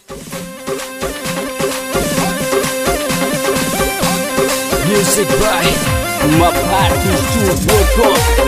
Music by my party studio record.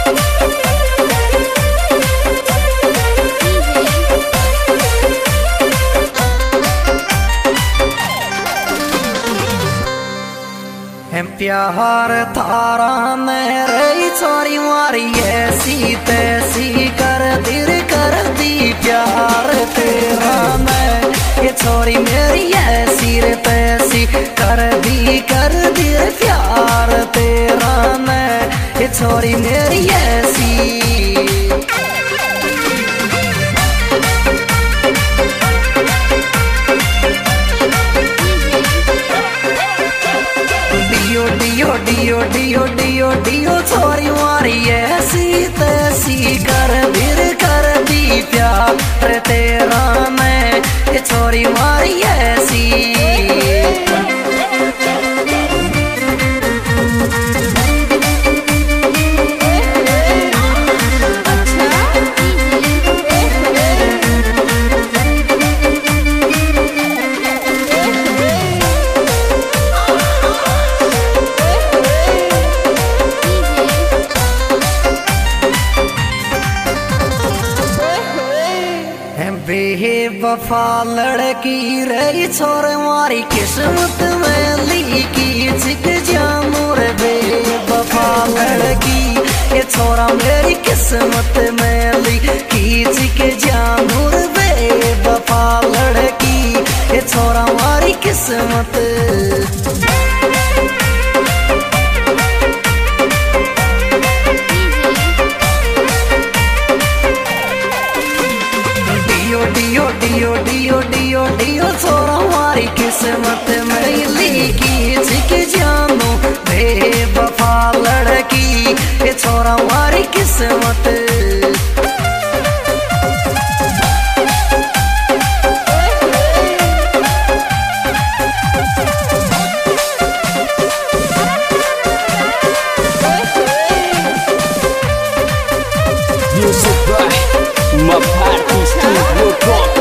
प्यार थारा मेरे छोरी मारी ऐसी तैसी कर दी प्यार तेरा मैं ये छोरी मेरी ऐसी रे तैसी कर दी प्यार तेरा मैं ये छोरी मेरी ऐसी डियो डियो डियो डियो छोरी मारी ऐसी तैसी कर दी प्यार तेरा मैं ये छोरी मारी ऐसी बेवफा लड़की रही छोर मारी किस्मत में लिखी चिक जामुर बेवफा लड़की ये छोरा मेरी किस्मत में लिखी चिक जामुर बेवफा लड़की ये छोरा मारी किस्मत डियो डियो डियो डियो छोरा हमारी किस्मत में लिखी चिक जानो बेवफा लड़की ये छोरा हमारी किस्मत Music by my party studio record.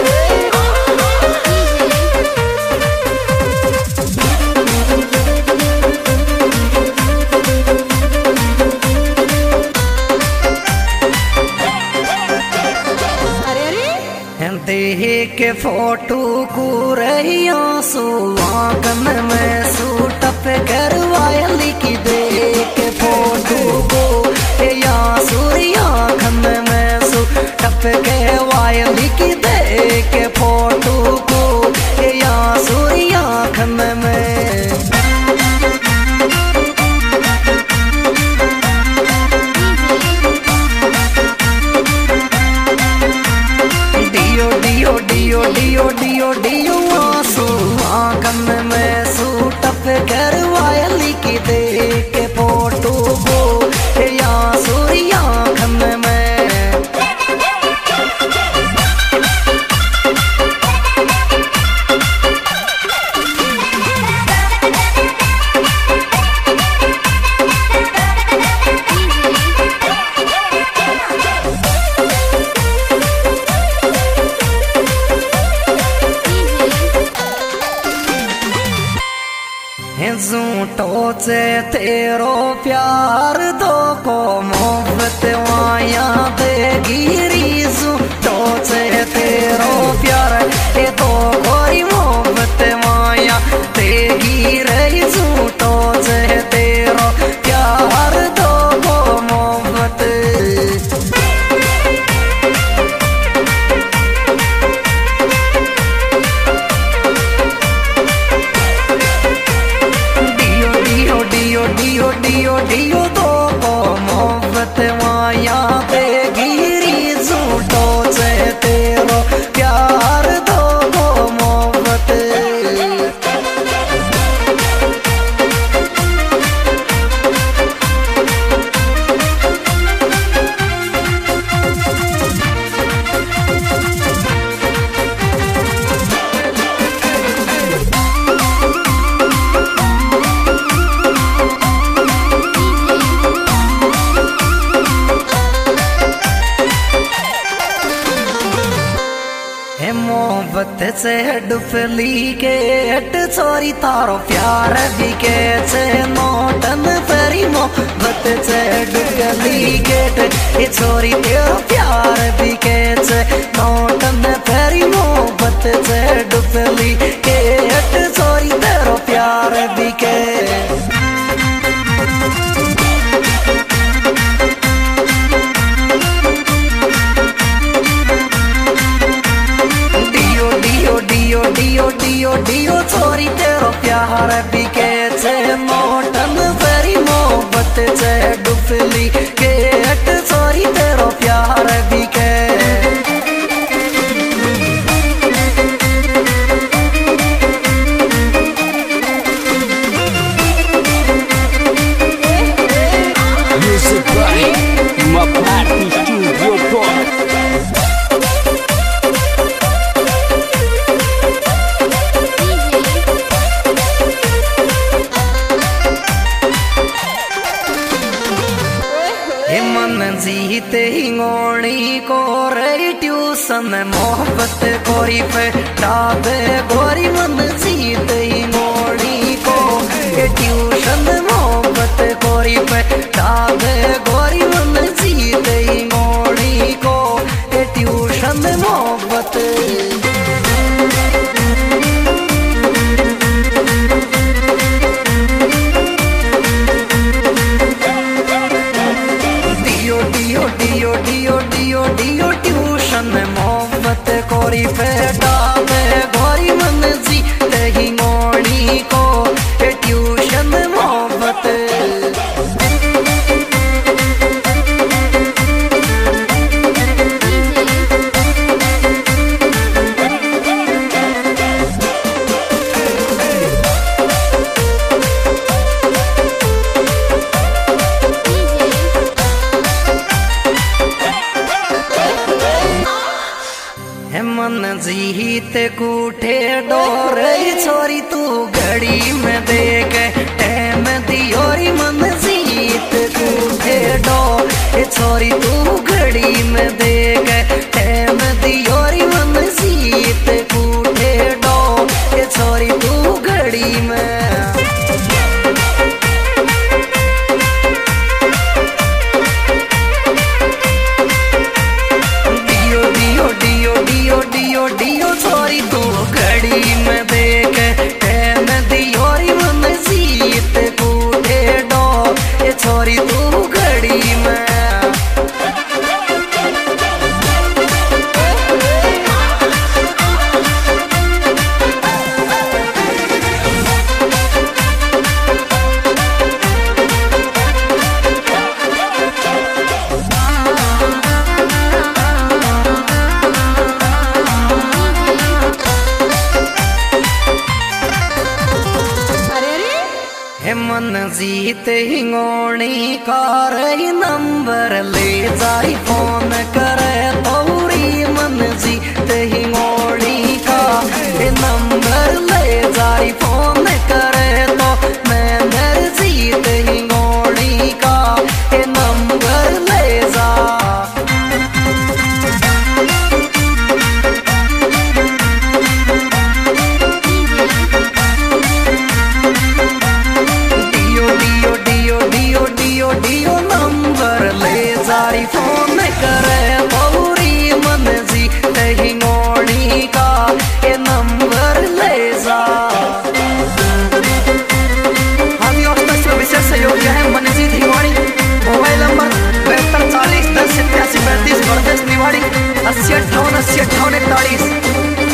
देख के फोटो को रही आंसू आंखन में सूट पे करवाया लिखी देख के फोटो को आंसू आंखन में सूट पे करवाया लिखी देख के फोटो को आंसू आंखन में डियो डियो डियो आंसू आंखन में सूट पे करवाया लिखी देख के फोटो को आंसू आंखन में टोचे तेरो प्यार दो को मोहब्बत माया देगी टोचे तेरो प्यार ये तो कोई मोहब्बत माया देगी रही टोचे तेरो प्यार दो को मोहब्बत डियो डियो डियो दो को मोहब्बत माया देगी टोचे तेरो प्यार से डुप्लीकेट चोरी तारो प्यार बिके से नोटन फेरी मोहब्बत से डुप्लीकेट ये चोरी तेरो प्यार बिके से नोटन फेरी मोहब्बत से डुप्लीकेट चोरी तेरो प्यार बिके डियो चोरी तेरो प्यार बिके से नोटन फेरी मोहब्बत से डुप्लीकेट चोरी तेरो प्यार बिके Music by Mapati Studio Pro. जीते हिंगोणी को रे ट्यूशन मोहब्बत कोरी पे डाबे गोरी मन जीते हिंगोणी को ट्यूशन मोहब्बत कोरी पे डाबे गोरी मन जीते हिंगोणी को ट्यूशन मोहब्बत डियो ट्यूशन मोहब्बत कोरी पे डाबे गोरी मन जीते हिंगोणी को ट्यूशन मोहब्बत मन जीत कूठे डोरे छोरी तू घड़ी में देख टैम दियोरी मन जीत कूठे डोरे छोरी तू घड़ी में देख टैम दियोरी मन जीत कूठे डोरे छोरी तू घड़ी में डियो छोरी तू घड़ी में देख टैम दियोरी मन जीत कूठे डो ये छोरी तू घड़ी में मन जीत हिंगोणी का रही नंबर ले जाई फोन करे तौरी मन जीत हिंगोणी का नंबर ले जाई फोन करे तो मैं मेरे जीत हिंगोणी का नंबर ले जा डियो नंबर ले जारी फोन करे बौरी मन जीत हिंगोणी का ये नंबर ले जा विशेष सहयोगी है मनजीत हिंगोणी मोबाइल नंबर 7240108735 प्रदेश निवाड़ी 8058805841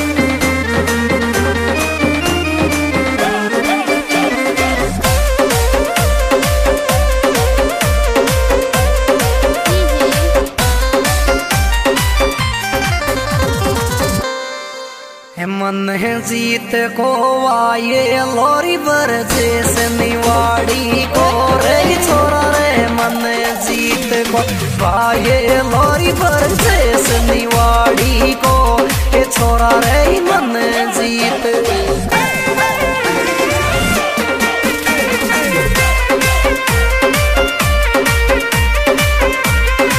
मन है जीत को आये लोरी बरजे से निवाड़ी को रे छोरा रे मन जीत को आये लोरी बरजे से निवाड़ी को ये छोरा रे मन जीत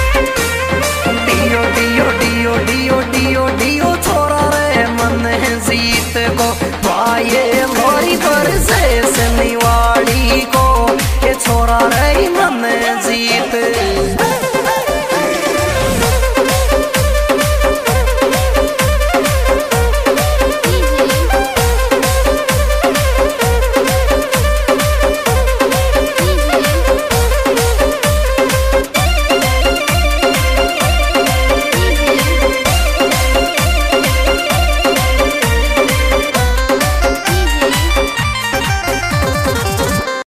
डियो छोरा रे मन जीत को